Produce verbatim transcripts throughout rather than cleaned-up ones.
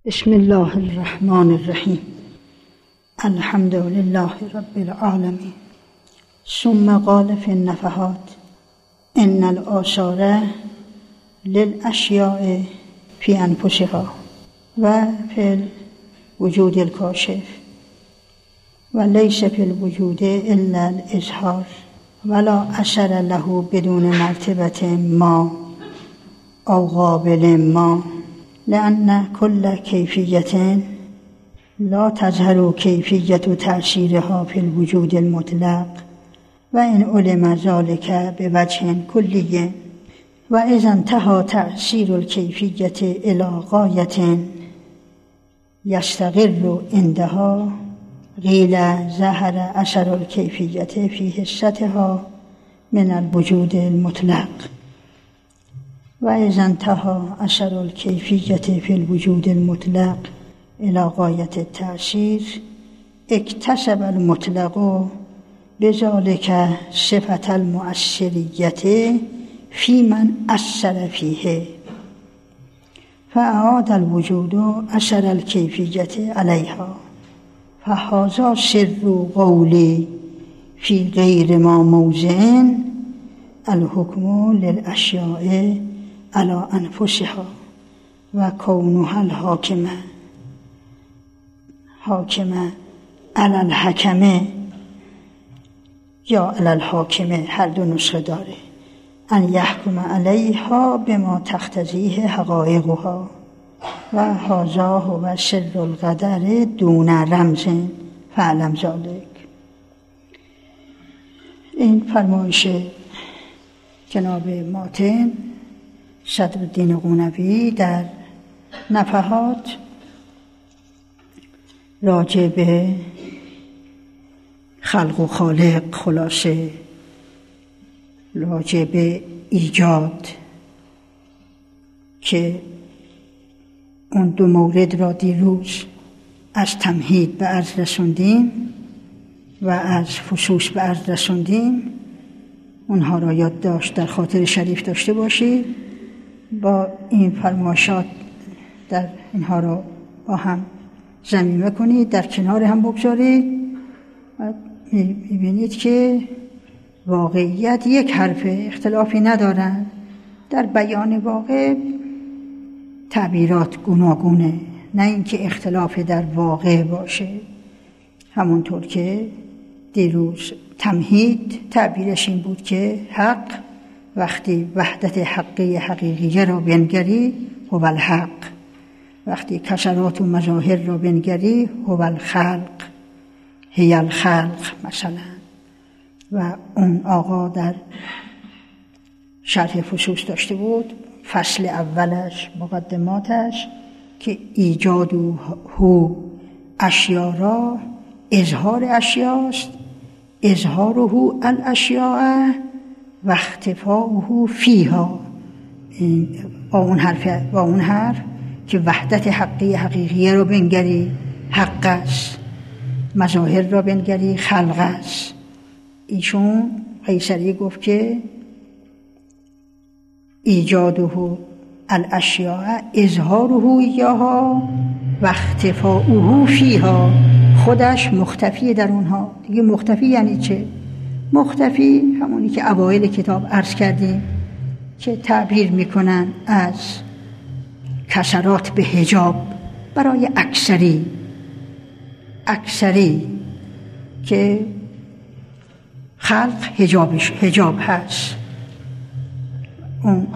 بسم الله الرحمن الرحیم. الحمد لله رب العالمین. ثم قال فی النفحات ان الآثار للاشیاء فی انفسها و فی الوجود الکاشف و لیس فی الوجود الا الاظهار ولا اثر له بدون مرتبه ما او قابل ما، لأن كل كيفية لا تظهر كيفية تأثيرها في الوجود المطلق وإن علم ذلك بوجه كلي. وإذا انتهى تأثير الكيفية إلى غاية يستقر عندها قيل ظهر أثر الكيفية في حصتها من الوجود المطلق. وإذا انتهى أثر الكيفية في الوجود المطلق إلى غاية التأثير اكتسب المطلق بذلك صفة المؤثرية في من أثر فيه، فأعاد الوجود أثر الكيفية عليها. فهذا سر قولي في غير ما موضع الحكم للأشياء على أنفسها و کونها الحاکمه حاکمه علی الحکمه یا علی الحاکمه، هر دو نسخه داره، ان یحکم علیها بما تقتضیه حقایقها و هذا هو سر القدر دون رمز فعلم ذلک. این فرمایش جناب ماتن صدرالدین قونوی در نفحات راجع به خلق و خالق، خلاصه راجع به ایجاد، که اون دو مورد را دیروز از تمهید به عرض رسوندیم و از فصوص به عرض رسوندیم. اونها را یادداشت در خاطر شریف داشته باشید. با این فرمایشات در اینها را با هم ضمیمه کنید، در کنار هم بگذارید و می‌بینید که واقعیت یک حرف، اختلافی ندارند. در بیان واقع تعبیرات گوناگونه، نه اینکه اختلاف در واقع باشه. همونطور که دیروز تمهید تعبیرش این بود که حق وقتی وحدت حقی حقیقیه را بنگری هو الحق، وقتی کسرات و مظاهر را بنگری هو الخلق هی الخلق مثلا. و اون آقا در شرح فصوص داشته بود فصل اولش، مقدماتش، که ایجاد هو اشیا را اظهار اشیاست، اظهاره الاشیاء و اختفاؤه فیها. با اون حرف با اون حرف که وحدت حقی حقیقیه رو بنگری حق است، مظاهر را بنگری خلق است. ایشون قیصری گفت که ایجاده الاشیاء اظهاره ایاها و اختفاؤه فیها، خودش مختفی در اونها. دیگه مختفی یعنی چه؟ مختفی همونی که اوایل کتاب عرض کردیم که تعبیر میکنن از کسرات به حجاب برای اکثری اکثری که خلق حجابش حجاب هست. اون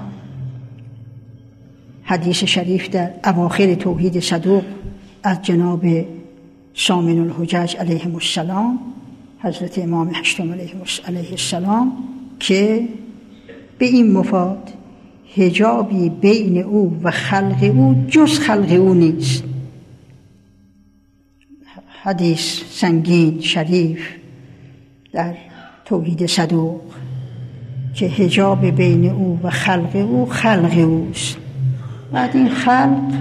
حدیث شریف در اواخر توحید صدوق از جناب سامن الحجج علیهم السلام، حضرت امام هشتم علیه السلام، که به این مفاد حجابی بین او و خلق او جز خلق او نیست. حدیث سنگین شریف در توحید صدوق که حجاب بین او و خلق او خلق اوست. بعد این خلق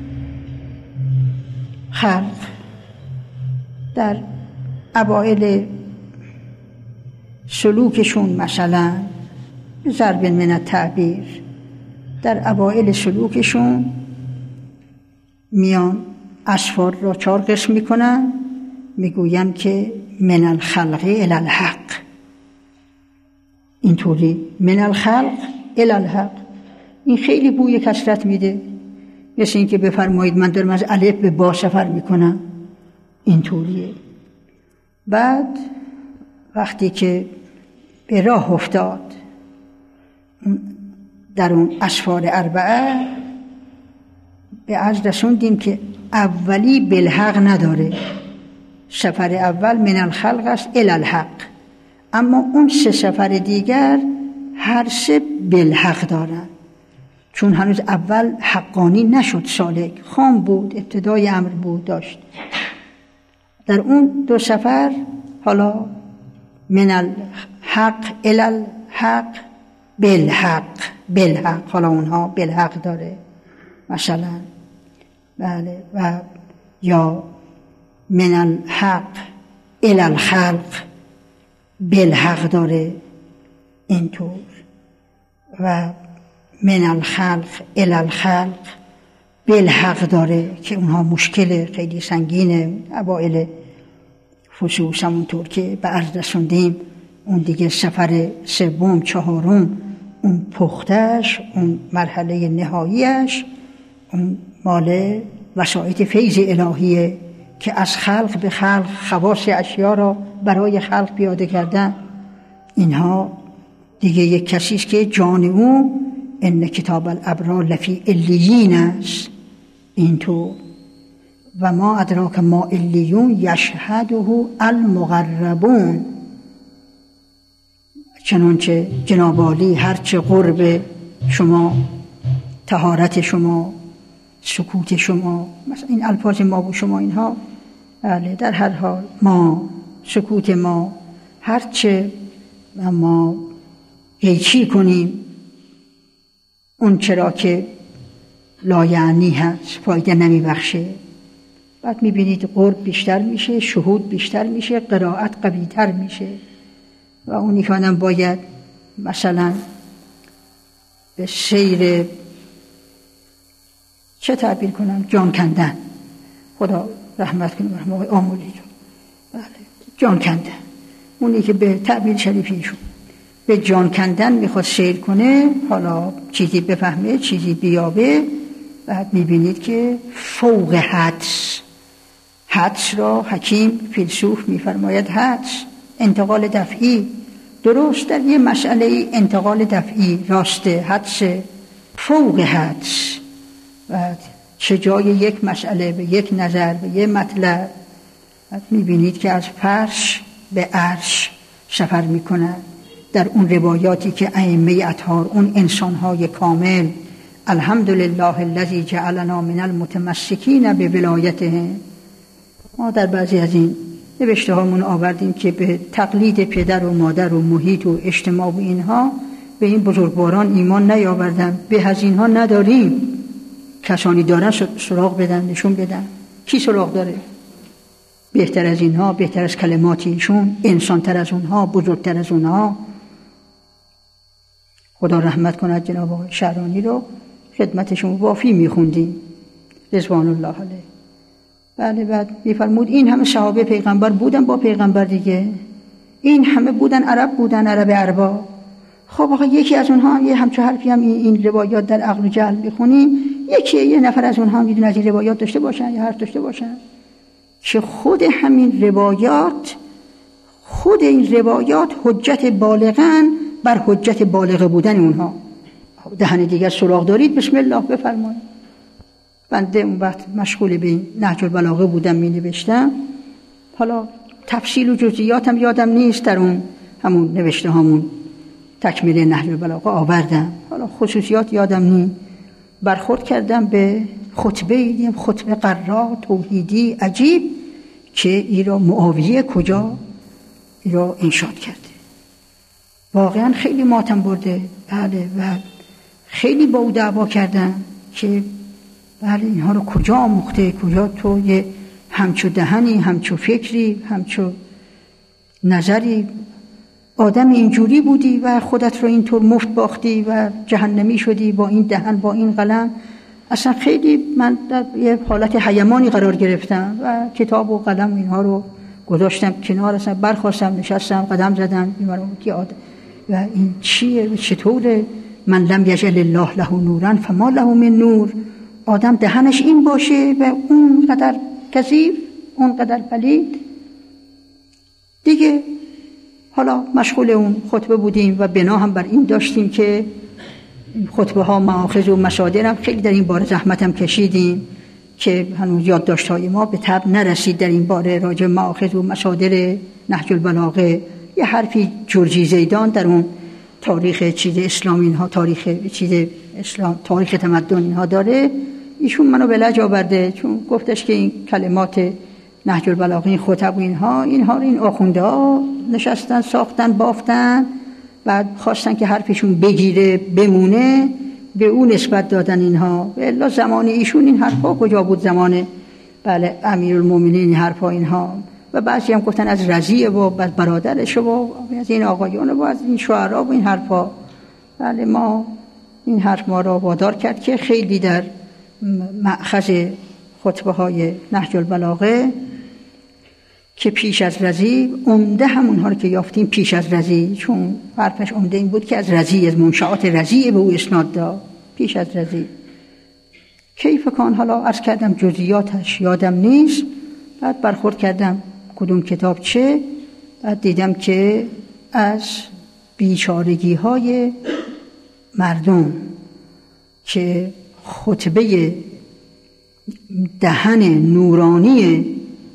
خلق در اوائل سلوکشون، مثلا ضرب من التعبیر، در اوائل سلوکشون میان اسفار را چهار قسم میکنن، میگویم که من الخلق الی الحق، اینطوری من الخلق الی الحق. این خیلی بوی کثرت میده، مثل این که بفرمایید من دارم از الف به با سفر میکنم، اینطوریه. بعد وقتی که به راه افتاد در اون اسفار اربعه، به عرض رسوندیم که اولی بالحق نداره، سفر اول من الخلق است الی الحق، اما اون سه سفر دیگر هر سه بالحق دارن، چون هنوز اول حقانی نشد، سالک خام بود، ابتدای امر بود داشت. در اون دو سفر حالا من الحق الی الحق بالحق، بالحق، حالا اونها بالحق داره مثلا، بله، و یا من الحق الی الخلق بالحق داره اینطور، و من الخلق الی الخلق بالحق داره که اونها مشکل خیلی سنگینه. اوائل فصوص همونطور که به عرض رسوندیم، اون دیگه سفر سوم چهارم اون پختش، اون مرحله نهاییش، اون مال وسایط فیض الهیه که از خلق به خلق خواص اشیا را برای خلق پیاده کردن. اینها دیگه یک کسی است که جان او ان کتاب الابرار لفی علیین است، اینطور. و ما ادراک ما علیون یشهده المقربون، چنانچه جناب عالی هرچه قرب شما، طهارت شما، سکوت شما، مثلا این الفاظ ما و شما اینها، بله، در هر حال ما، سکوت ما، هرچه ما قیچی کنیم اون چرا که لایعنی هست، فایده نمی بخشه. بعد میبینید قرب بیشتر میشه، شهود بیشتر میشه، قرائت قوی تر میشه، و اونی که آدم باید مثلا به سیر چه تعبیر کنم، جان کندن، خدا رحمت کنه برحمت آقای آمولی رو، بله، جان کندن، اونی که به تعبیر شریفیشون به جان کندن میخواد سیر کنه، حالا چیزی بفهمه، چیزی بیابه، بعد میبینید که فوق حدس، حدس را حکیم فیلسوف میفرماید حدس انتقال دفعی، درست در یه مسئله انتقال دفعی راسته، حدس فوق حدس. بعد چه جای یک مسئله به یک نظر به یک مطلب، بعد میبینید که از فرش به عرش سفر میکنن در اون روایاتی که ائمه اطهار، اون انسانهای کامل، الحمدلله الذی جعلنا من المتمسکین به ولایته. ما در بعضی از این نوشته هامون آوردیم که به تقلید پدر و مادر و محیط و اجتماع و اینها به این بزرگواران ایمان نیاوردن، به از اینها نداریم. کسانی دارن سراغ بدن، نشون بدن. کی سراغ داره؟ بهتر از اینها، بهتر از کلماتیشون، انسانتر از اونها، بزرگتر از اونها. خدا رحمت کند جناب آقای شعرانی رو، خدمتشون وافی میخوندیم رضوان الله علیه. بله، بعد میفرمود این همه صحابه پیغمبر بودن با پیغمبر دیگه، این همه بودن عرب بودن، عرب عربا. خب آقا یکی از اونها هم یه همچه حرفی هم این, این روایات در عقل و جهل میخونیم، یکی یه نفر از اونها هم میدون از این روایات داشته باشن یا حرف داشته باشن، که خود همین روایات، خود این روایات حجت بالغن بر حجت بالغ بودن اونها. دهن دیگر سراغ دارید بسم الله بفرمایید. بنده اون وقت مشغول به نهج البلاغه بودم، می نوشتم، حالا تفصیل و جزئیاتم یادم نیست، در اون همون نوشته هامون تکمیل نهج البلاغه آوردم، حالا خصوصیات یادم نیست. برخورد کردم به خطبه، دیدم خطبه قرا توحیدی عجیب که ایرا معاویه کجا ایرا انشاد کرده. واقعا خیلی ماتم برده، بله، و خیلی با او دعوا کردن که بله اینها رو کجا آموخته، کجا تو یه همچو دهنی، همچو فکری، همچو نظری، آدم اینجوری بودی و خودت رو اینطور مفت باختی و جهنمی شدی با این دهن، با این قلم. اصلا خیلی من در یه حالت هیمانی قرار گرفتم و کتاب و قلم اینها رو گذاشتم کنار، اصلا برخواستم نشستم قدم زدم و این چیه چطوره؟ من لم یجعل الله له نورا فما له من نور. آدم دهنش این باشه و اون قدر کثیف، اون قدر پلید دیگه. حالا مشغول اون خطبه بودیم و بنا هم بر این داشتیم که خطبه ها مآخذ و مصادر هم خیلی در این باره زحمت هم کشیدیم که هنوز یادداشت‌های ما به طبع نرسید در این باره راجع مآخذ و مصادر نهج البلاغه. یه حرفی جورجی زیدان در اون تاریخ چیز اسلام اینها، تاریخ چیز اسلام، تاریخ تمدن اینها داره، ایشون منو به لج آورده چون گفتش که این کلمات نهج البلاغه، این خطب و اینها اینها رو این آخونده ها نشستن ساختن بافتن، بعد خواستن که حرفشون بگیره بمونه، به اون نسبت دادن اینها. الا زمان ایشون این حرفا کجا بود؟ زمان بله امیرالمومنین این حرفا اینها. و بعضی هم گفتن از رضیه و از برادرش و از این آقایون و از این شعرا و این حرفا. بله ما این حرف ما را وادار کرد که خیلی در مأخذ خطبه های نهج البلاغه که پیش از رضی، عمده همونها رو که یافتیم پیش از رضی، چون حرفش عمده این بود که از رضی، از منشآت رضی به او اسناد داد پیش از رضی. کیف کان حالا عرض کردم جزئیاتش یادم نیست. بعد برخورد کردم کدوم کتاب چه، بعد دیدم که از بیچارگی های مردم که خطبه دهن نورانی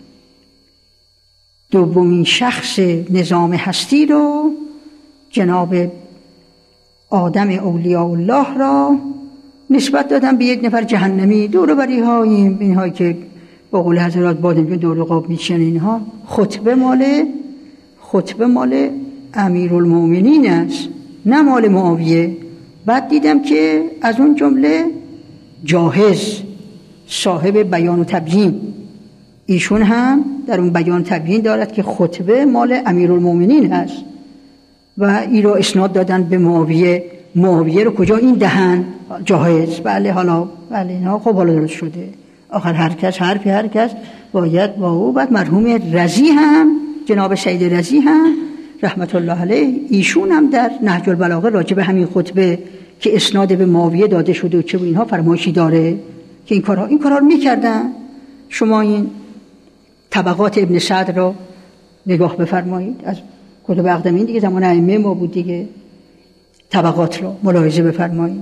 دومین شخص نظام هستی رو، جناب آدم اولیاء الله را نسبت دادم به یک نفر جهنمی. دور بری های این هایی که با قول حضرات بادم دور قاب میشن اینها، خطبه مال خطبه مال امیرالمومنین است نه مال معاویه. بعد دیدم که از اون جمله جاهز صاحب بیان و تبیین، ایشون هم در اون بیان تبیین دارد که خطبه مال امیرالمومنین هست و این رو اسناد دادن به معاویه. معاویه رو کجا؟ این دهن جاهز. بله حالا بله اینا خب حالا درست شده. آخر هر کس حرفی هر کس باید با او. بعد مرحوم رضی هم، جناب سید رضی هم رحمت الله علیه، ایشون هم در نهج البلاغه راجع به همین خطبه که اسناد به معاویه داده شده و چه و اینها فرمایشی داره که این کارها این کارها رو می‌کردن. شما این طبقات ابن سعد رو نگاه بفرمایید، از کتب اقدمین دیگه، زمان ائمه ما بود دیگه. طبقات رو ملاحظه بفرمایید.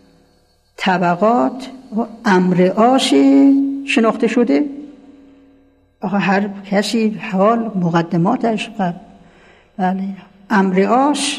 طبقات امر آش شناخته شده. آخه هر کسی حال مقدماتش قبل. بله امر آش،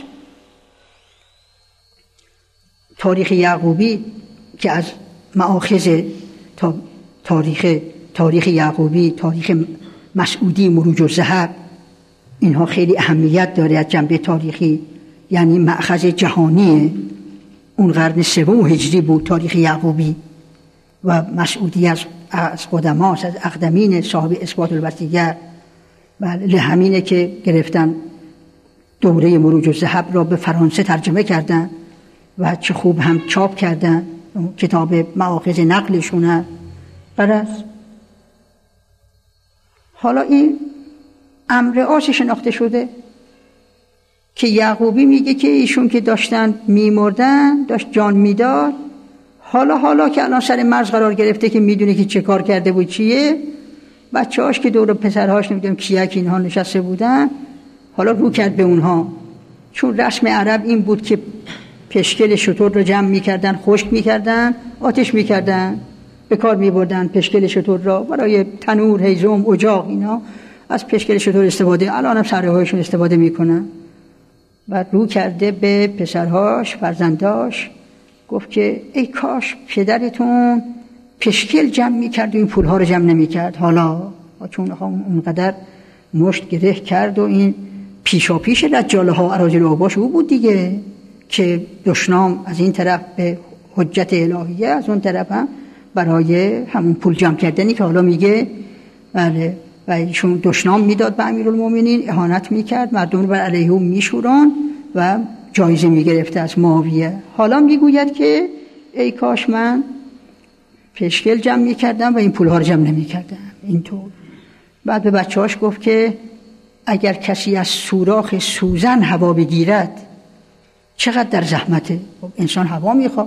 تاریخ یعقوبی که از مآخذ تا تاریخ تاریخ یعقوبی، تاریخ مسعودی، مروج الذهب، اینها خیلی اهمیت داره از جنبه تاریخی، یعنی مأخذ جهانیه. اون قرن سوم هجری بود تاریخ یعقوبی و مسعودی از از قدماست، از اقدمین صاحب اثبات الوصیه. بله همینه که گرفتن دوره مروج الذهب را به فرانسه ترجمه کردن و چه خوب هم چاپ کردن، کتاب مآخذ نقلشونه. برس حالا این امر آش شناخته شده که یعقوبی میگه که ایشون که داشتن میمردن، داشت جان میداد، حالا حالا که الان سر مرز قرار گرفته که میدونه که چه کار کرده بود چیه، بچه‌هاش که دور پسرهاش نمیدونم کیک اینها نشسته بودن، حالا رو کرد به اونها. چون رسم عرب این بود که پشکل شتر رو جمع میکردن، خشک میکردن، آتش میکردن، به کار میبردن پشکل شتر را برای تنور، هیزم، اجاق، اینا از پشکل شتر استفاده، الان هم سرهایشون استفاده میکنن. بعد رو کرده به پسرهاش، فرزنداش، گفت که ای کاش پدرتون پشکل جمع میکرد و این پولها رو جمع نمیکرد. حالا چون اونقدر مشت گره کرد و این پیشا پیش رجاله ها اراجل اوباش او بود دیگه، که دشنام از این طرف به حجت الهیه، از اون طرف هم برای همون پول جمع کردنی که حالا میگه بله. و ایشون دشنام میداد به امیرالمومنین، اهانت میکرد، مردم رو بر علیه او میشوران و جایزه میگرفته از معاویه. حالا میگوید که ای کاش من پشکل جمع میکردن و این پولها رو جمع نمیکردن. اینطور بعد به بچه هاش گفت که اگر کسی از سوراخ سوزن هوا بگیرد چقدر در زحمته. انسان هوا میخواد،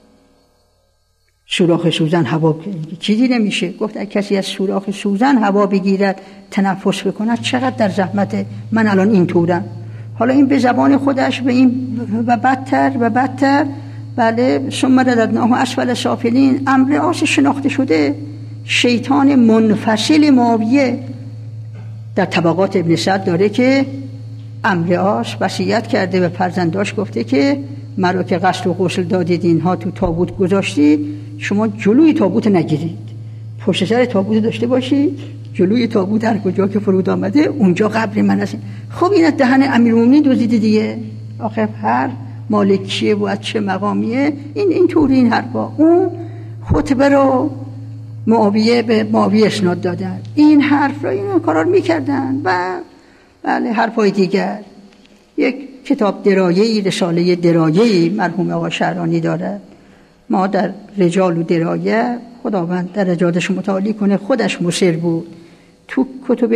سوراخ سوزن هوا چیزی نمیشه. گفت اگر کسی از سوراخ سوزن هوا بگیرد تنفس بکند چقدر در زحمته. من الان اینطورم. حالا این به زبان خودش به این و بدتر و بدتر. بله ثم رددناه اسفل سافلین. امر آس شناخته شده. شیطان منفصل معاویه در طبقات ابن سعد داره که امر آس وصیت کرده و فرزنداش گفته که مرا که غسل و غسل دادید اینها تو تابوت گذاشتید، شما جلوی تابوت نگیرید، پشت سر تابوت داشته باشید، جلوی تابوت هر کجا که فرود آمده اونجا قبر من هست. خب این از دهن امیرالمومنین دزدیده دیگه. آخه هر مالکیه و از چه مقامیه این اینطوری این حرفا. اون خطبه رو معاویه به معاویه اسناد دادن، این حرف رو این کارا رو میکردن. و بله حرفای دیگر. یک کتاب درایه‌ای، رساله درایه‌ای مرحوم آقا شعرانی دارد. ما در رجال و درایه، خداوند درجاتش متعالی کنه، خودش مصر بود. تو کتب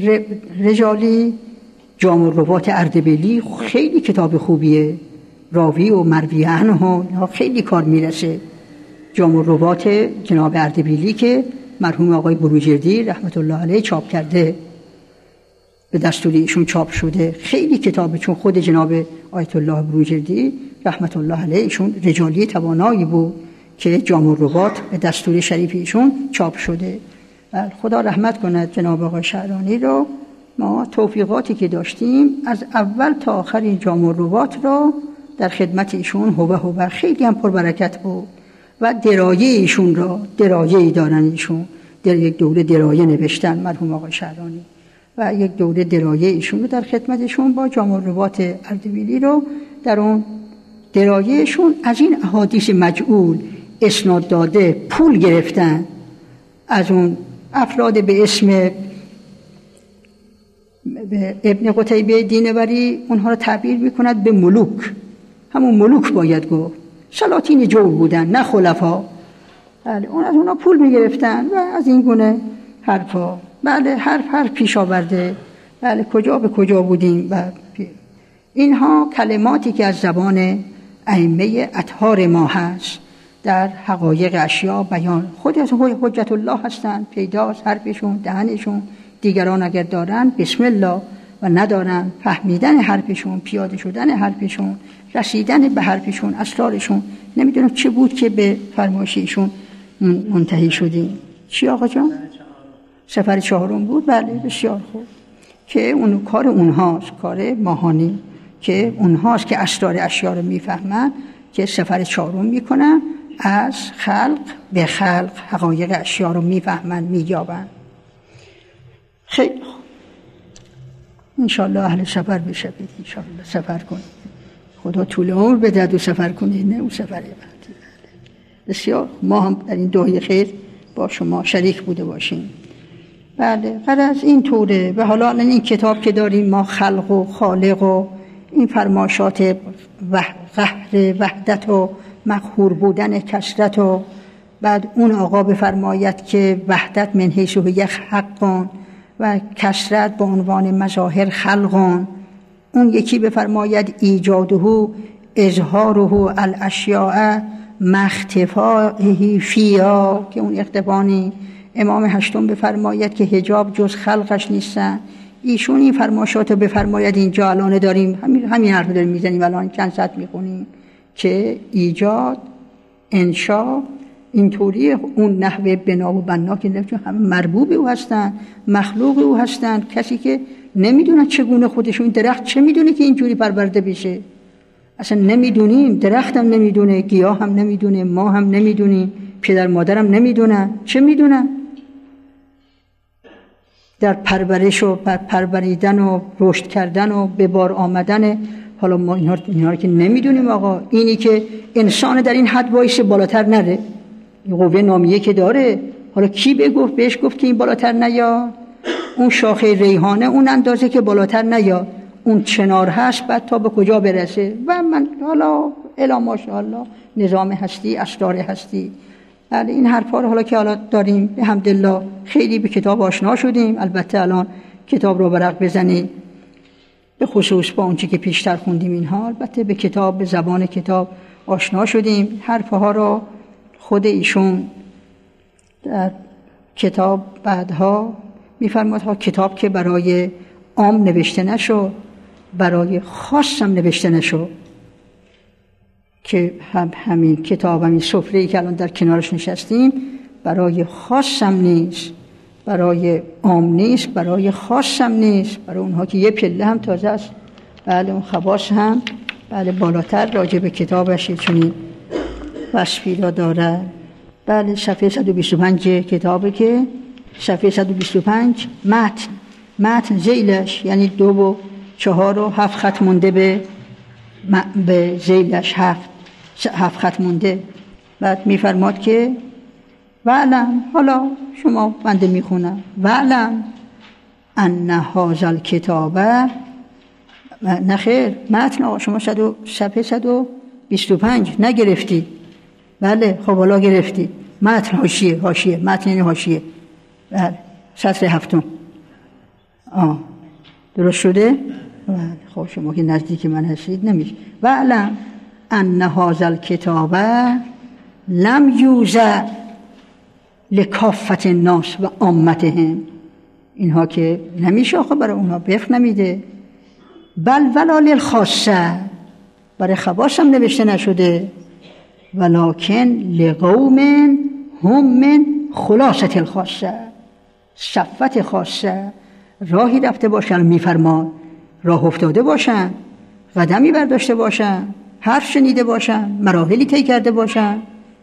رجالی جام الروات اردبیلی خیلی کتاب خوبیه، راوی و مروی عنه خیلی کار میرسه. جام الروات جناب اردبیلی که مرحوم آقای بروجردی رحمت الله علیه چاپ کرده، به دستور ایشون چاپ شده. خیلی کتابه، چون خود جناب آیت الله بروجردی رحمت الله علیه ایشون رجالی توانایی بود که جام الروات به دستور شریف ایشون چاپ شده. خدا رحمت کند جناب آقای شعرانی رو. ما توفیقاتی که داشتیم از اول تا آخر این جام الروات رو در خدمت ایشون هوه هوه خیلی هم پربرکت بود. و درایه ایشون را درایه‌ای دارن ایشون، در یک دوره درایه نوشتن مرحوم آقای شعرانی و یک دوره درایه ایشون رو در خدمتشون با جام الروات اردبیلی رو در اون درایهشون از این احادیث مجعول اسناد داده پول گرفتن از اون افراد به اسم ابن قتیبه دینوری. اونها رو تعبیر میکند به ملوک. همون ملوک باید گفت، سلاطین جور بودن نه خلفا. بله اون از اونا پول میگرفتن و از این گونه حرفا. بله حرف حرف پیش آورده. بله کجا به کجا بودیم. و اینها کلماتی که از زبان ائمه اطهار ما هست در حقایق اشیا بیان. خود از حجت الله هستن، پیداست حرفشون، دهنشون. دیگران اگر دارن بسم الله و ندارن فهمیدن حرفشون، پیاده شدن حرفشون، رسیدن به حرفشون، اسرارشون. نمیدونم چه بود که به فرمایششون منتهی شدیم. چی آقا جان؟ سفر چهارم بود. بله بسیار خوب. که اون کار اونهاست، کار ماهانی که اونهاست که اسرار اشیا رو میفهمن، که سفر چهارم میکنن، از خلق به خلق حقایق اشیا رو میفهمن، مییابن. خیلی خوب. انشالله اهل سفر بشوید، انشالله سفر کنید. خدا طول عمر بدهد و سفر کنید، نه اون سفر بعدی. بسیار ما هم در این دعای خیر با شما شریک بوده باشیم. بله غرض این طوره. و حالا این کتاب که داریم ما، خلق و خالق و این فرمایشات قهر وحدت و مقهور بودن کثرت، و بعد اون آقا بفرماید که وحدت من حیث هو حقان و کثرت به عنوان مظاهر خلقان. اون یکی بفرماید ایجاده اظهاره الاشیاء مختفائه فیا، که اون اختفانی. امام هشتم بفرماید که حجاب جز خلقش نیستن. ایشون این فرمایشات رو بفرماید اینجا الان داریم، همین همین حرف داریم میزنیم، الان چند ساعت میخونیم که ایجاد، انشا، اینطوری اون نحوه بنا و بنا که نمی‌تونن، همه مربوب او هستن، مخلوق او هستن. کسی که نمیدونه چگونه خودشون، درخت چه میدونه که اینجوری پرورده بشه؟ اصلا نمیدونیم. درخت هم نمیدونه، گیاه هم نمیدونه، ما هم نمیدونیم، پدر مادرم نمیدونن. چه میدونن؟ در پرورش و پروریدن و رشد کردن و به بار آمدن. حالا ما اینا رو که نمیدونیم. آقا اینی که انسان در این حد وایسه بالاتر نره، قوه نامیه که داره، حالا کی بگفت بهش گفت که این بالاتر نیا؟ اون شاخه ریحانه اون اندازه که بالاتر نیا، اون چنار هست بعد تا به کجا برسه. و من حالا الا ماشاءالله نظام هستی، اسرار هستی بله این حرفا رو حالا که حالا داریم الحمدلله خیلی به کتاب آشنا شدیم. البته الان کتاب رو برق بزنید به خصوص با اونچه که پیشتر خوندیم اینها، البته به کتاب به زبان کتاب آشنا شدیم. حرفها رو خود ایشون در کتاب بعدها می‌فرماد ها کتاب که برای عام نوشته نشد، برای خاص هم نوشته نشد، که هم همین کتاب همین سفره‌ای که الان در کنارش نشستیم برای خاص هم نیست، برای عام نیست، برای خاص هم نیست، برای اونها که یه پله هم تازه است. بله اون خواص هم بله بالاتر راجع به کتابش چنین وصفی را داره. بله صفحه صد و بیست و پنج کتابه که صفحه صد و بیست و پنج متن متن ذیلش یعنی دو و چهار و هفت خط مونده به به ذیلش هفت هفت خط مونده. بعد میفرماد که وعلم، حالا شما بنده میخونم، وعلم ان هذا الکتابه، نخیر متن آقا شما صفحه صد و بیست و پنج نگرفتی؟ بله خب حالا گرفتی. متن حاشیه، حاشیه متن یعنی حاشیه. بله سطر هفتم. آه درست شده؟ بله خب شما که نزدیک من هستید نمیشه. وعلم ان هذا الکتابه لم یوزع لکافت الناس و عامتهم، اینها که نمیشه آخه برای اونها بفق نمیده. بل ولا للخاصه، برای خواص هم نوشته نشده. ولکن لقوم هم من خلاصه الخاصه، صفت خاصه راهی رفته باشن، میفرمان راه افتاده باشن، قدمی برداشته باشن، حرف شنیده باشن، مراحلی طی کرده باشن.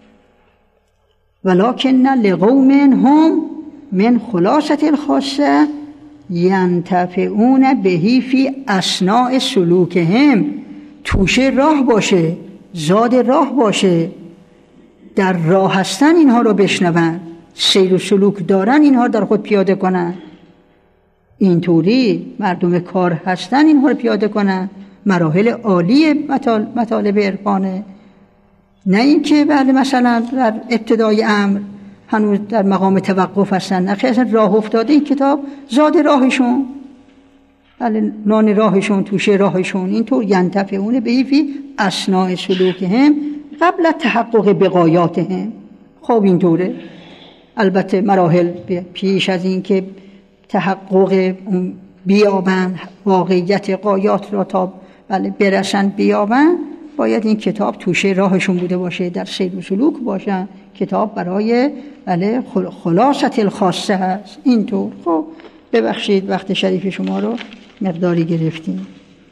ولکن لقوم هم من خلاصه الخاصه ینتفعون بهی فی اثناء سلوکهم، توشه راه باشه، زاد راه باشه، در راه هستن اینها رو بشنون، سیر و سلوک دارن اینها در خود پیاده کنن، اینطوری مردم کار هستن اینها رو پیاده کنن. مراحل عالی مطالب عرفانه، نه این که بله مثلا در ابتدای امر هنوز در مقام توقف هستن، نه خیلی اصلا راه افتاده این کتاب زاد راهشون، بله نان راهشون، توشه راهشون، اینطور ینتفعون بهی فی اثناء سلوکهم قبل تحقق بقایاتهم. خب اینطوره. البته مراحل پیش از این که تحقق بیابن، واقعیت قایات را تا بله برسن بیابن، باید این کتاب توشه راهشون بوده باشه، در سیر و سلوک باشن. کتاب برای بله خلاصه الخاصه هست. اینطور. خب ببخشید وقت شریف شما رو مقداری گرفتیم.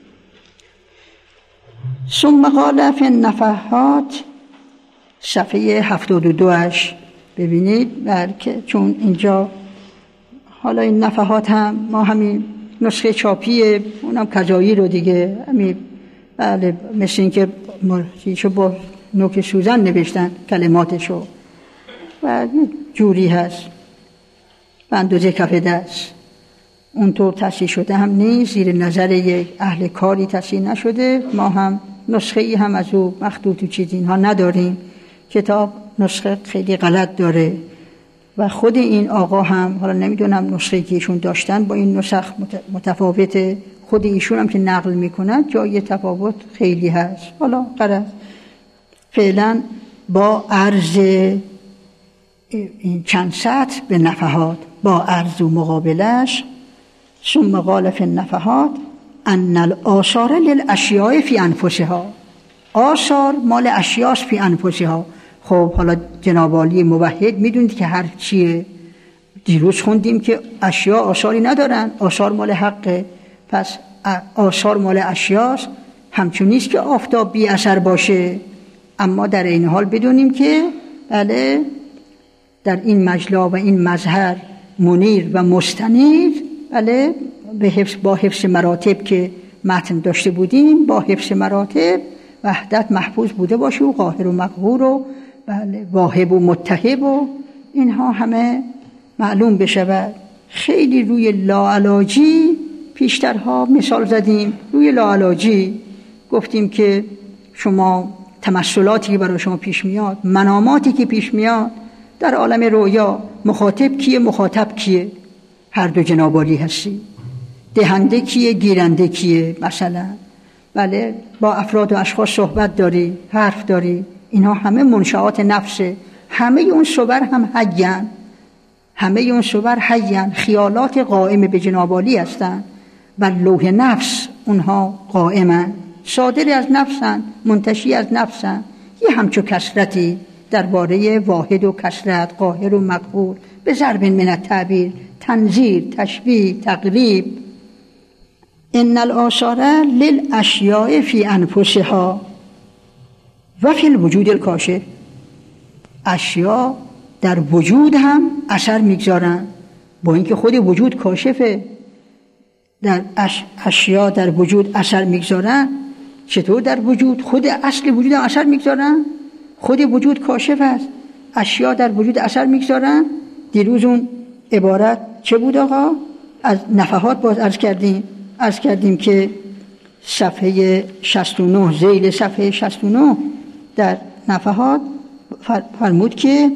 ثم قال فی النفحات، صفحه هفتاد و دو اش ببینید، بلکه چون اینجا حالا این نفحات هم ما همین نسخه چاپیه، اونم کجایی رو دیگه همین بله مثل این که مرشیشو با نوک سوزن نوشتن کلماتشو و جوری هست به اندازه کف دست، اونطور تصحیح شده هم نیست، زیر نظر یک اهل کاری تصحیح نشده. ما هم نسخه ای هم از او مخطوط و چیز اینها نداریم. کتاب نسخه خیلی غلط داره و خود این آقا هم حالا نمیدونم نسخه که ایشون داشتن با این نسخ متفاوته، خود ایشون هم که نقل میکنن جای تفاوت خیلی هست. حالا غرض فعلا با عرض این چند سطر به نفحات، با عرض و مقابلش، ثم قال فی النفحات ان الآثار للاشیاء فی انفسها، آثار مال اشیاء فی انفسها. خب حالا جناب عالی موحد میدونید که هر چیه، دیروز خوندیم که اشیاء آثاری ندارن، آثار مال حقه، پس آثار مال اشیاست. همچون نیست که آفتاب بی اثر باشه، اما در این حال بدونیم که بله در این مجلا و این مظهر منیر و مستنیر، بله به حفظ با حفظ مراتب که متن داشته بودیم، با حفظ مراتب وحدت محفوظ بوده باشه و قاهر و مقهور و بله واهب و متهب و اینها همه معلوم بشود. خیلی روی لاعلاجی پیشترها مثال زدیم، روی لاعلاجی گفتیم که شما تمثلاتی که برای شما پیش میاد، مناماتی که پیش میاد، در عالم رویا مخاطب کیه، مخاطب کیه؟ هر دو جناب عالی هستی. دهنده کیه، گیرنده کیه؟ مثلا بله با افراد و اشخاص صحبت داری، حرف داری، اینها همه منشآت نفسه. همه اون صور هم حیان، همه اون صور حیان، خیالات قائم به جناب عالی هستند. بر لوح نفس اونها قائمن، صادر از نفسن، منتشی از نفسن. یه همچو کثرتی درباره واحد و کثرت، قاهر و مقهور، به ضرب من التعبیر، تنزیر، تشبیه، تقریب. ان الآثار للاشیاء فی انفسها و فی الوجود الکاشف. اشیا در وجود هم اثر میگذارن، با اینکه خود وجود کاشفه. در اش... اشیا در وجود اثر میگذارن. چطور در وجود؟ خود اصل وجود هم اثر میگذارن. خود وجود کاشف است، اشیا در وجود اثر میگذارن. دیروز اون عبارت چه بود آقا؟ از نفحات باز عرض کردیم عرض کردیم که صفحه شصت و نه، ذیل صفحه شصت و نه در نفحات فرمود که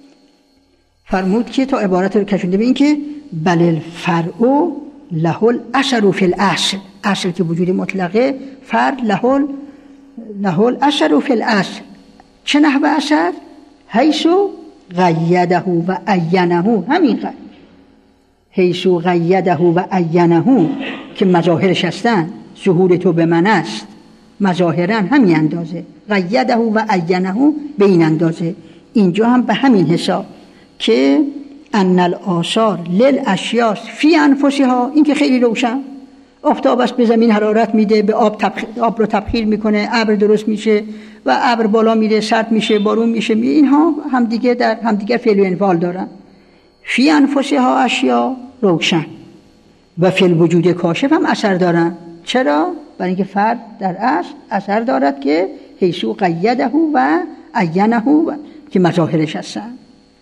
فرمود که تا عبارت رو کشونده به این که بل الفرع له الاثر فی الاصل. اصل که وجود مطلقه، فرع له له الاثر فی الاصل. چه نحو اثر؟ حیث قیده و عینه. همین قد حیث قیده و عینه که مظاهرش هستن. ظهور تو به من است، مظاهرا همین اندازه، قیده و عینه به این اندازه. اینجا هم به همین حساب که ان الآثار للاشیاء فی انفسها. این که خیلی روشن، آفتاب است به زمین حرارت میده، به آب تبخ... آب رو تبخیر میکنه، ابر درست میشه و ابر بالا میره، سرد میشه، بارون میشه. می اینها همدیگه در همدیگه فعل و انفعال دارن. فی انفسها اشیاء روشن و فی الوجود کاشف هم اثر دارن. چرا؟ برای اینکه فرد در اصل اثر دارد که حیث قیده و عینه که مظاهرش هستن.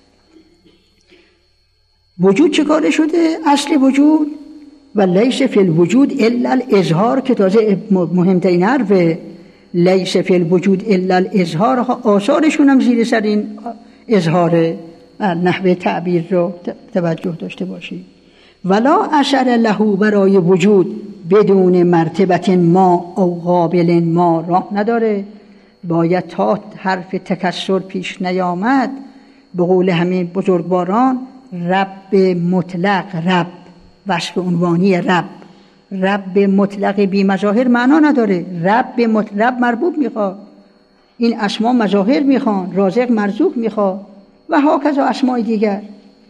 وجود چه کاره شده؟ اصل وجود و لیس فی الوجود الا الاظهار، که تازه مهمترین حرفه. لیس فی الوجود الا الاظهار، آثارشون هم زیر سر این اظهاره. نحوه تعبیر رو توجه داشته باشید. ولا اثر له برای وجود بدون مرتبه ما او قابل ما راه نداره. باید تا حرف تکسر پیش نیامد، به قول همین بزرگواران، رب مطلق، رب وصف عنوانی رب، رب مطلق بی مظاهر معنا نداره. رب مطلق مربوب میخواد، این اسما مظاهر میخوان، رازق مرزوق میخواد و ها کذا اسمای دیگر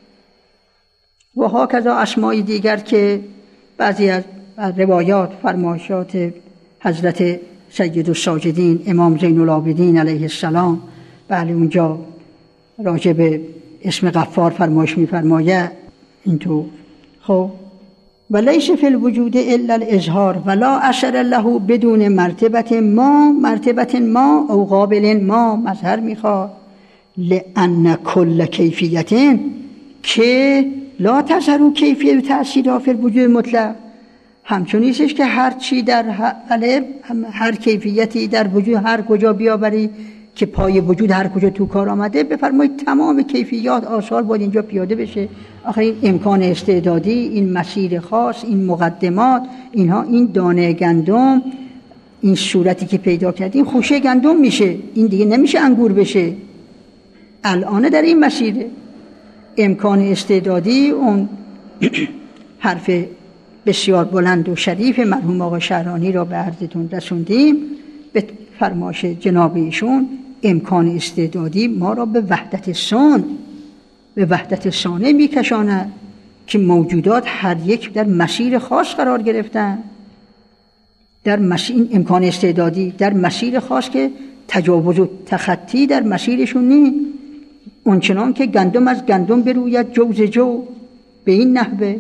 و ها کذا اسمای دیگر که بعضی از روایات، فرمایشات حضرت سید الساجدین امام زین العابدین علیه السلام، بله اونجا راجع به اسم غفار فرمایش می‌فرماید اینطور. خب ولیس فی الوجود الا الاظهار ولا اثر له بدون مرتبه ما، مرتبه ما او قابل ما مظهر میخواد. لان کل کیفیت که لا تظهر کیفیت تأثیر فی الوجود مطلق. همچون نیستش که هر چی در هر, هر کیفیتی در وجود هر کجا بیاوری که پای وجود هر کجا تو کار آمده، بفرمایید تمام کیفیات آثار باید اینجا پیاده بشه. آخه این امکان استعدادی، این مسیر خاص، این مقدمات، اینها، این دانه گندم، این صورتی که پیدا کردیم خوشه گندم میشه، این دیگه نمیشه انگور بشه. الان در این مسیره امکان استعدادی، اون حرف بسیار بلند و شریف مرحوم آقا شهرانی را به عرضتون رسوندیم به فرمایش جناب ایشون. امکان استعدادی ما را به وحدت سان، به وحدت سانه میکشاند که موجودات هر یک در مسیر خاص قرار گرفتن. در مسیر این امکان استعدادی در مسیر خاص که تجاوز و تخطی در مسیرشون نیست. اونچنان که گندم از گندم بروید، جو ز جو، به این نحوه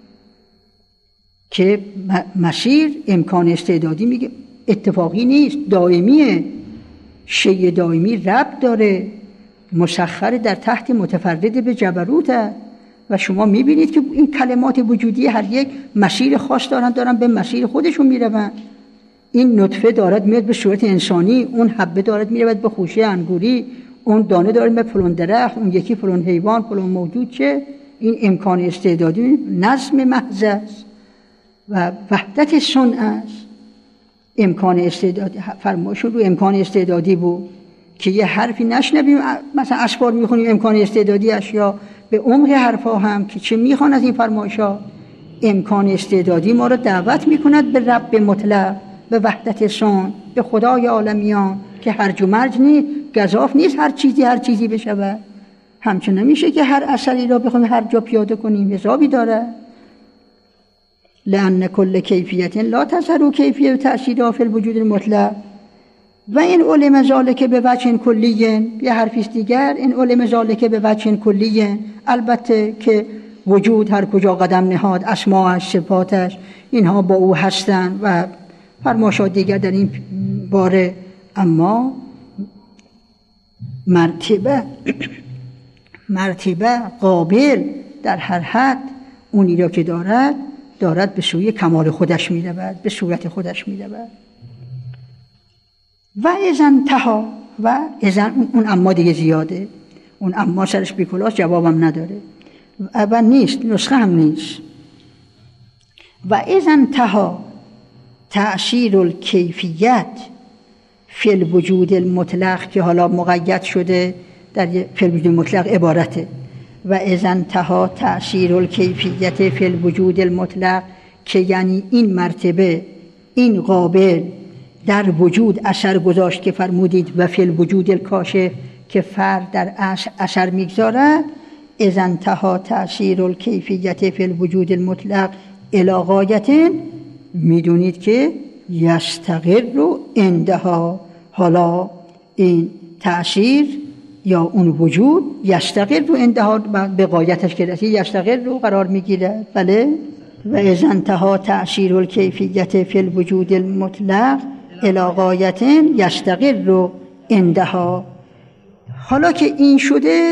که مسیر امکان استعدادی میگه اتفاقی نیست، دائمیه. شیء دائمی رب داره، مسخر در تحت متفرد به جبروت. و شما میبینید که این کلمات وجودی هر یک مسیر خاص دارن، دارن به مسیر خودشون میروند. این نطفه دارد میاد به صورت انسانی، اون حبه دارد میرود به خوشه انگوری، اون دانه داره به فلان درخت، اون یکی فلان حیوان، فلان موجود، چه این امکان استعدادی نظم محض است و وحدت صنع است. امکان استعدادی فرمایشون رو امکان استعدادی بود که یه حرفی نشنویم، مثلا اشعار میخونیم امکان استعدادی اشیا، به عمق حرفا هم که چه میخوان از این فرمایشات. امکان استعدادی ما رو دعوت میکند به رب مطلق، به وحدت صنع، به خدای عالمیان که هرج و مرج نیست، گزاف نیست هر چیزی هر چیزی بشود. همچنین نمیشه که هر اثری را بخوایم هر جا پیاده کنیم، حسابی داره. لأن کل کیفیت لا تظهر کیفیت تأثیر فی الوجود المطلق و این علم ذالک به وجه کلی. یه حرفیست دیگر، این علم ذالک به وجه کلی، البته که وجود هر کجا قدم نهاد، اسماءش، صفاتش، اینها با او هستند و فرمایشات دیگر در این باره. اما مرتبه مرتبه قابل در هر حد اونی را که دارد دارد به سوی کمال خودش می رود، به صورت خودش می رود. و اذن تها و اذن اون اما دیگه زیاده، اون اما سرش بیکلاس، جوابم نداره و نیست، نسخه هم نیست. و اذن تها تأثیر الکیفیت فی الوجود المطلق که حالا مقید شده در فی الوجود المطلق عبارته. و اذن تها تأثیر الکیفیت فی الوجود المطلق که یعنی این مرتبه، این قابل در وجود اثر گذاشت که فرمودید و فی الوجود الکاشف که فرد در اثر میگذارد. اذن تها تأثیر الکیفیت فی الوجود المطلق الی غایة، میدونید که یستقر رو عندها. حالا این تأثیر یا اون وجود یستقر رو عندها به غایتش که رسید یستقر رو قرار میگیرد. بله. و اذا انتهى تأثیر الکیفیت فی الوجود المطلق الی غایة یستقر رو عندها. حالا که این شده،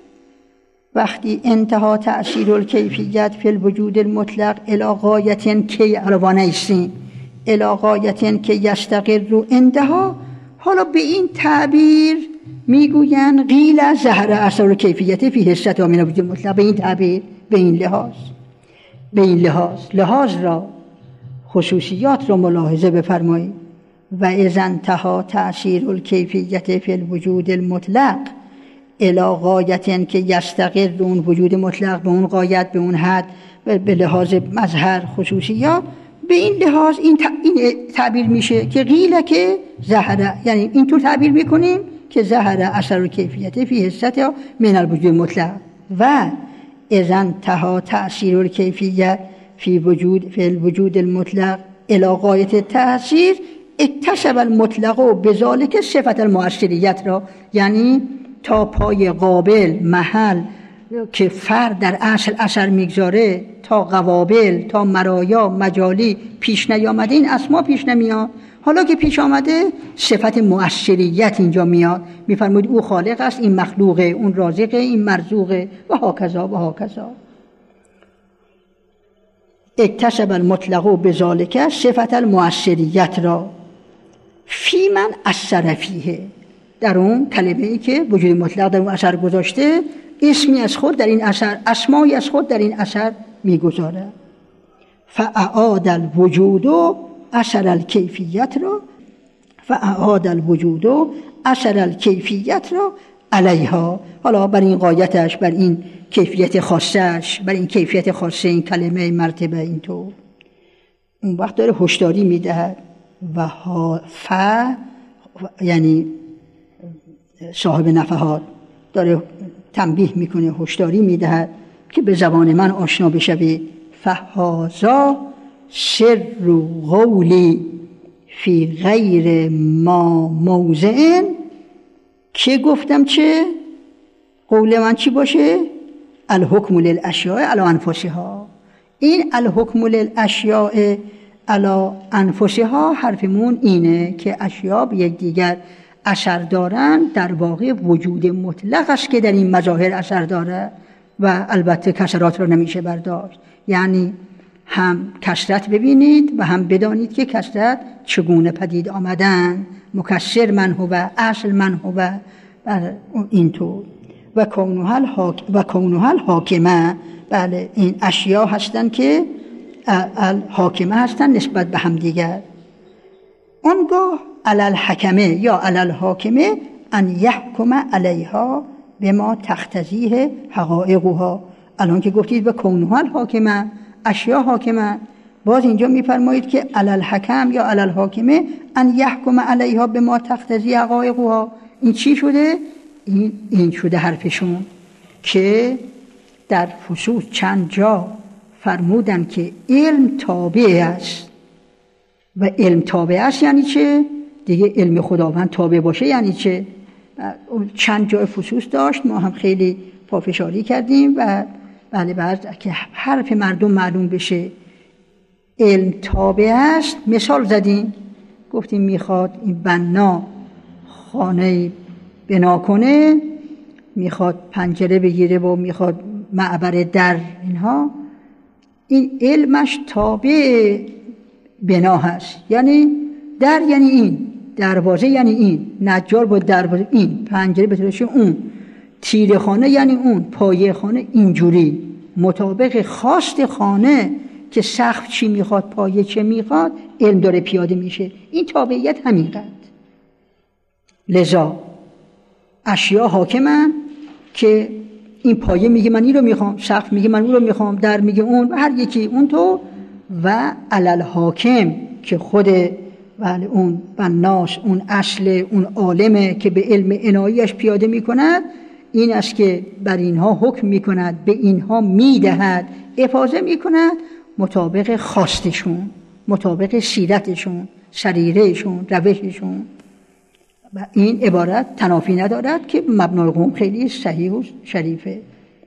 وقتی انتها تأثیر الکیفیت فی الوجود المطلق الی غایة که علاوانه ایستیم الی غایة که یستقر رو عندها، حالا به این تعبیر میگوین قیل ظهر اثر کیفیت فی حصت من الوجود المطلق. به این تعبیر، به این لحاظ به این لحاظ لحاظ را خصوصیات را ملاحظه بفرمایید. و اذا انتهى تأثیر الکیفیت فی الوجود المطلق الی غایة که یستقر اون وجود مطلق به اون غایت، به اون حد، به لحاظ مظهر خصوصیات، به این لحاظ این تعبیر میشه که قیل که ظهر، یعنی اینطور تعبیر میکنیم که ظهر اثر و کیفیت فی حصت من الوجود المطلق. و اذا انتهى تأثیر الکیفیت فی وجود فی الوجود المطلق الی غایة التأثیر اکتسب المطلق و بذالک صفت المؤثریت را، یعنی تا پای قابل، محل که فرد در اصل اثر میگذاره، تا قوابل، تا مرایا، مجالی پیش نیامده، این اسما پیش نمیاد. حالا که پیش آمده صفت مؤثریت اینجا میاد، میفرمود او خالق است، این مخلوقه، اون رازقه، این مرزوقه و هاکذا و هاکذا. اکتسب المطلق بذالک صفت المؤثریت را فی من اثر فیه، در اون کلمه ای که وجود مطلق در اون اثر گذاشته، اسمی از خود در این اثر، اسمایی از خود در این اثر میگذاره. فاعاد الوجود اثر الکیفیت را فاعاد الوجود اثر الکیفیت را علیها. حالا بر این غایتش، بر این کیفیت خاصش، بر این کیفیت خاصه این کلمه، این مرتبه، اینطور اون وقت داره هشداری میدهد. و ها ف یعنی صاحب نفحات داره تنبیه میکنه، هشداری میدهد که به زبان من آشنا بشوید. فهذا سر قولی فی غیر ما موضع، که گفتم چه قول من چی باشه؟ الحکم للاشیاء علی انفسها. این الحکم للاشیاء علی انفسها حرفمون اینه که اشیاء به یک دیگر اثر دارن، در واقع وجود مطلق است که در این مظاهر اثر داره و البته کسرات را نمیشه برداشت. یعنی هم کثرت ببینید و هم بدانید که کثرت چگونه پدید آمدن. مکسر من هو، اصل من هو اینطور و کونها الحاک و کونها الحاکمه. بله این اشیا هستن که الحاکمه هستن نسبت به هم دیگر. اونگاه علی الحکمه یا علی الحاکمه ان یحکم علیها بما تقتضیه حقایقها. الان که گفتید و کونها الحاکمه اشیا حاکمه، باز اینجا میفرمایید که علی الحکم یا علی الحاکمه ان یحکم علیها بما تقتضیه حقایقها. این چی شده؟ این این شده حرفشون که در فصول چند جا فرمودن که علم تابع است. و علم تابع است یعنی چه؟ دیگه علم خداوند تابع باشه یعنی چه؟ چند جای فصول داشت، ما هم خیلی پافشاری کردیم و بله بعد که حرف مردم معلوم بشه علم تابع است. مثال زدیم گفتیم میخواد این بنا خانه بنا کنه، میخواد پنجره بگیره و میخواد معبر در، اینها این علمش تابع بنا هست. یعنی در یعنی این، دروازه یعنی این، نجار با دروازه این، پنجره بترشه اون، تیره خانه یعنی اون، پایه خانه اینجوری، مطابق خواست خانه که سقف چی میخواد پایه چه میخواد علم داره پیاده میشه. این تابعیت همین قد. لذا اشیا حاکمن که این پایه میگه من این رو میخوام، سقف میگه من اون رو میخوام، در میگه اون، هر یکی اون تو. و علل حاکم که خود ولی اون بناس، اون اصل، اون عالمه که به علم عناییش پیاده میکند، این است که بر اینها حکم میکند، به اینها میدهد، افاضه میکند مطابق خواستشون، مطابق سیرتشون، سریرهشون، روششون. و این عبارت تنافی ندارد که مبنای قوم خیلی صحیح و شریفه.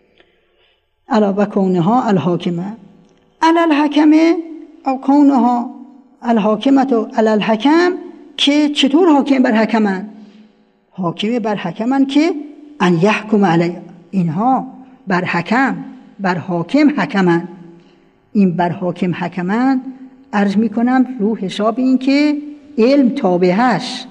علا و کونها الحاکمه علی الحکمه او کونها الحاکمت و علی الحکم، که چطور حاکم بر حکمن؟ حاکم بر حکمن که ان یحکم علی، اینها بر حکم بر حاکم حکمن. این بر حاکم حکمن عرض میکنم رو حساب این که علم تابع هست.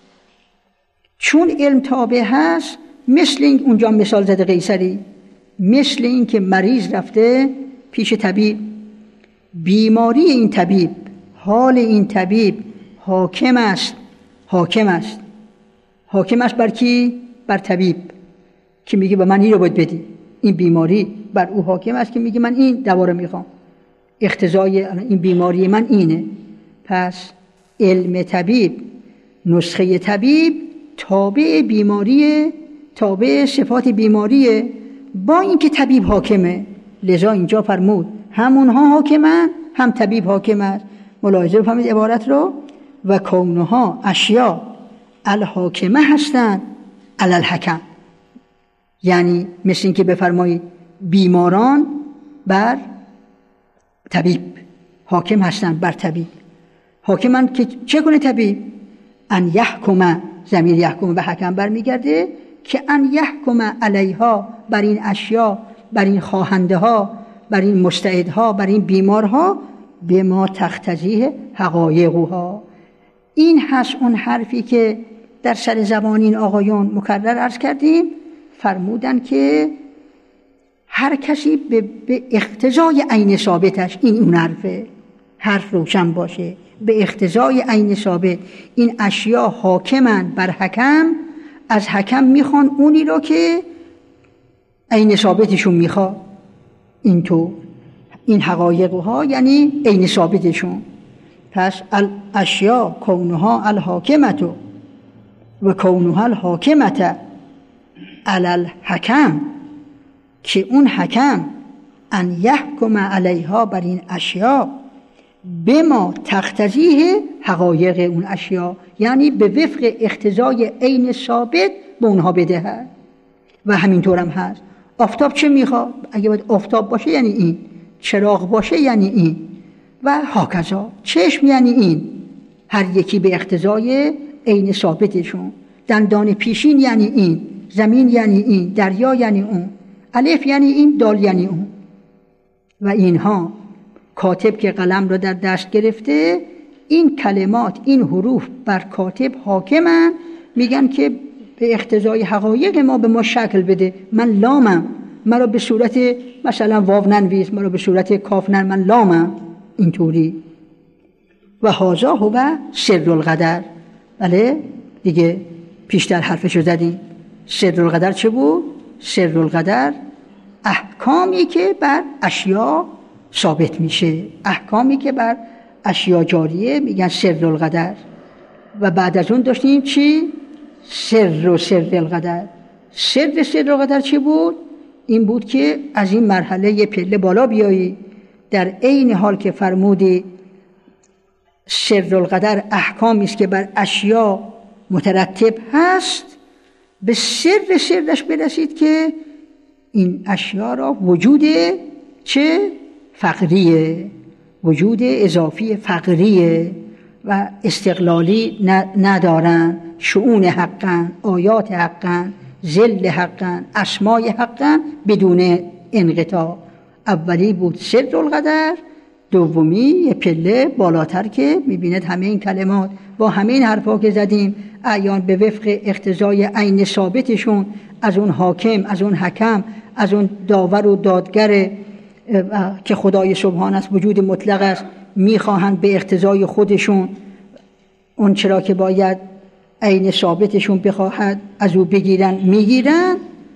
چون علم تابع هست، مثل این اونجا مثال زده قیصری، مثل این که مریض رفته پیش طبیب، بیماری این طبیب، حال این طبیب حاکم است، حاکم است حاکم است بر کی؟ بر طبیب که میگه به من این رو باید بدی. این بیماری بر او حاکم است که میگه من این دوا رو میخوام، اقتضای این بیماری من اینه. پس علم طبیب، نسخه طبیب تابع بیماریه، تابع صفات بیماریه، با اینکه طبیب حاکمه. لذا اینجا فرمود همونها حاکمن هم طبیب حاکم است. ملاحظه بفهمید عبارت رو. و کونها اشیا الحاکمه هستند علی الحکم، یعنی مثل این که بفرمایید بیماران بر طبیب حاکم هستند، بر طبیب حاکمن که چه کنه طبیب؟ ان یحکم، ضمیر یحکم به حکم برمیگرده که ان یحکم علیها، بر این اشیا، بر این خواهنده ها، بر این مستعدها، بر این بیمارها، به ما تقتضیه حقایقها. این هست اون حرفی که در سر زبان این آقایون مکرر عرض کردیم، فرمودن که هر کسی به, به اقتضای عین ثابتش، این اون حرفه، حرف روشن باشه، به اقتضای عین ثابت این اشیا حاکمن بر حکم، از حکم میخوان اونی رو که عین ثابتشون میخواد. این تو این حقایقها یعنی عین ثابتشون. پس الاشیا کونها الحاکمت و کونها الحاکمت علی الحکم، که اون حکم ان یحکم علیها، بر این اشیا، به ما تقتضیه حقایق اون اشیا، یعنی به وفق اقتضای عین ثابت به اونها بدهد. و همینطور هم هست. آفتاب چه میخواد؟ اگه باید آفتاب باشه یعنی این، چراغ باشه یعنی این، و هاکذا چشم یعنی این، هر یکی به اقتضای عین ثابتشون. دندان پیشین یعنی این، زمین یعنی این، دریا یعنی اون، الف یعنی این، دال یعنی اون. و اینها کاتب که قلم رو در دست گرفته، این کلمات، این حروف بر کاتب حاکمن، میگن که به اقتضای حقایق ما به ما شکل بده. من لامم، مرا به صورت مثلا واو ننویس، مرا به صورت کاف نن، من لامم اینطوری. و هذا هو سر القدر. بله دیگه پیشتر حرفشو زدیم. سر القدر چه بود؟ سر القدر احکامی که بر اشیا ثابت میشه، احکامی که بر اشیا جاریه میگن سر القدر. و بعد از اون داشتیم چی؟ سر و سر القدر. سر سر القدر چی بود؟ این بود که از این مرحله یه پله بالا بیایی، در عین حال که فرمودی سر القدر احکامی است که بر اشیا مترتب هست، به سر سرش برسید که این اشیا را وجود چه؟ فقریه، وجود اضافی فقریه و استقلالی ندارن، شؤون حقن، آیات حقن، ذل حقن، اسمای حقن بدون انقطاع. اولی بود سر القدر، دومی یه پله بالاتر که میبیند همه این کلمات با همه این حرفا که زدیم اعیان به وفق اقتضای عین ثابتشون از اون حاکم، از اون حکم، از اون داور و دادگر که خدای سبحان است، وجود مطلق است، میخواهند به اقتضای خودشون اون چرا که باید عین ثابتشون بخواهد از او بگیرن میگیرن.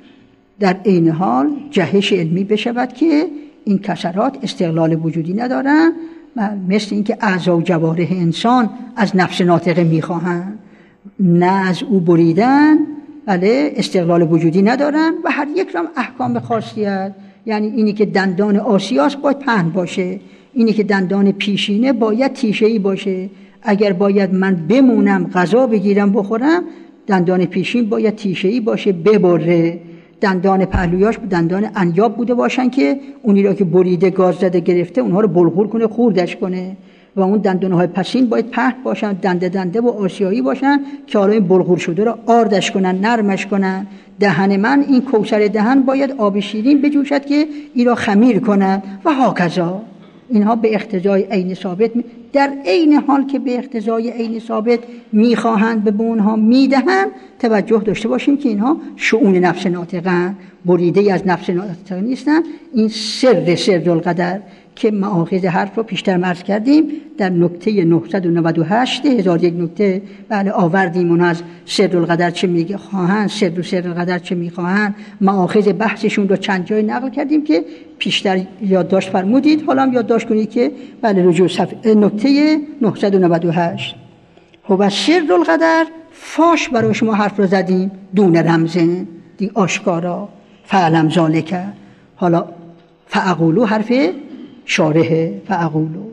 در این حال جهش علمی بشود که این کسرات استقلال وجودی ندارن، مثل اینکه اعضا و جوارح انسان از نفس ناطقه میخواهند، نه از او بریدن، بله استقلال وجودی ندارن و هر یک رام احکام خاصیت. یعنی اینی که دندان آسیاس باید پهن باشه، اینی که دندان پیشینه باید تیشه‌ای باشه. اگر باید من بمونم غذا بگیرم بخورم، دندان پیشین باید تیشه‌ای باشه ببره. دندان پهلویاش دندان انیاب بوده باشن که اونی را که بریده گاز زده گرفته اونها رو بلغور کنه، خوردش کنه. و اون دندانهای پسین باید پهن باشن، دنده دنده و آسیایی باشن که حالا این بلغور شده را آردش کنن، نرمش کنن. دهن من این کوثر دهن باید آب شیرین بجوشد که این را خمیر کنن و هاکذا. اینها به اقتضای عین ثابت می... در عین حال که به اقتضای عین ثابت میخواهند به اونها میدهند، توجه داشته باشیم که اینها شؤون نفس ناطقن، بریده از نفس ناطقه نیستن. این سر سر القدر که مآخذ حرف رو پیشتر عرض کردیم در نکته نهصد و نود و هشت هزار و یک نکته بله آوردیم. اون از سر القدر چه میگه خواهند، سر و سر القدر چه میخواهند، مآخذ بحثشون رو چند جای نقل کردیم که پیشتر یادداشت فرمودید. حالا هم یادداشت کنید که بله رجوع صفحه نکته نهصد و نود و هشت. خب سر القدر فاش برای شما حرف رو زدیم دون رمزن دی آشکارا، فعلم ذالک. حالا فاقولو حرف شارحه، فاقولو